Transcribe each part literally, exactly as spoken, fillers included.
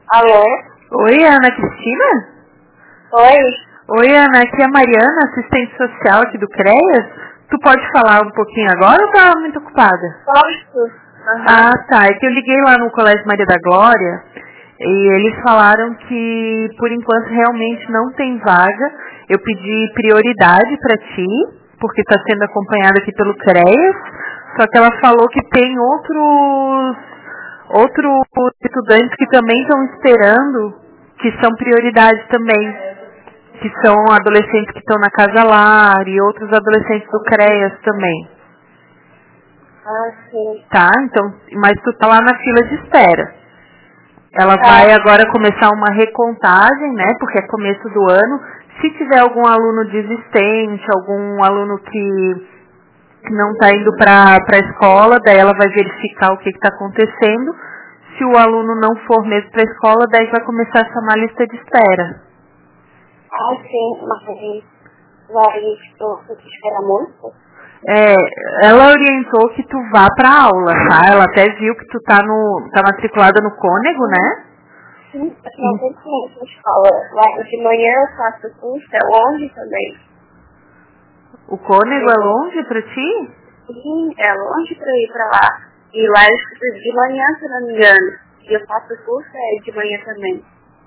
Alô? Oi, Ana Cristina? Oi? Oi, Ana, aqui é a Mariana, assistente social aqui do CREAS. Tu pode falar um pouquinho agora ou tá muito ocupada? Posso? Uhum. Ah, tá. É que eu liguei lá no Colégio Maria da Glória e eles falaram que, por enquanto, realmente não tem vaga. Eu pedi prioridade pra ti, porque tá sendo acompanhada aqui pelo CREAS, só que ela falou que tem outros, outros estudantes que também estão esperando, que são prioridade também, que são adolescentes que estão na Casa Lar e outros adolescentes do CREAS também. Ah, sim. Tá? Então, mas tu tá lá na fila de espera. Ela Tá. vai agora começar uma recontagem, né? Porque é começo do ano. Se tiver algum aluno desistente, algum aluno que, que não está indo para a escola, daí ela vai verificar o que está acontecendo. Se o aluno não for mesmo para a escola, daí vai começar a chamar a lista de espera. Ah, sim, mas vai, tipo, você espera muito? É, ela orientou que tu vá pra aula, tá? Ela até viu que tu tá no, tá matriculada no Cônego, né? Sim, eu não tenho tempo na escola. Vai, de manhã eu faço curso, é longe também. O Cônego é longe pra ti? Sim, é longe pra eu ir pra lá. E lá eu estudo de manhã, se não me engano. E eu faço curso é de manhã também.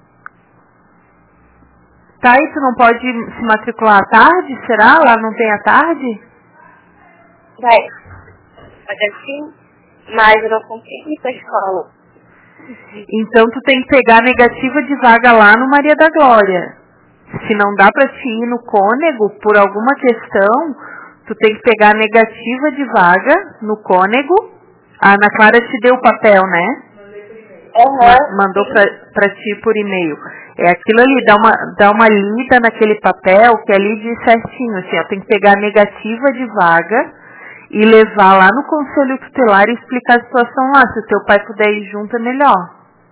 Tá, e tu não pode se matricular à tarde? Será? Lá não tem à tarde? Vai, pode assim, mas eu não consigo ir pra escola. Então tu tem que pegar a negativa de vaga lá no Maria da Glória. Se não dá pra te ir no Cônego, por alguma questão, tu tem que pegar a negativa de vaga no Cônego. A Ana Clara te deu o papel, né? Uhum. Ma- mandou pra, pra ti por e-mail. É aquilo ali, dá uma, dá uma lida naquele papel que ali diz certinho, assim, ó, tem que pegar a negativa de vaga e levar lá no conselho tutelar e explicar a situação lá. Se o teu pai puder ir junto, é melhor.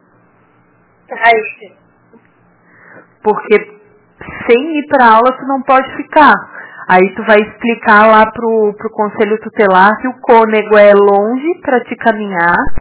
Ai, Porque sem ir pra aula tu não pode ficar. Aí tu vai explicar lá pro, pro conselho tutelar que o Cônego é longe pra te caminhar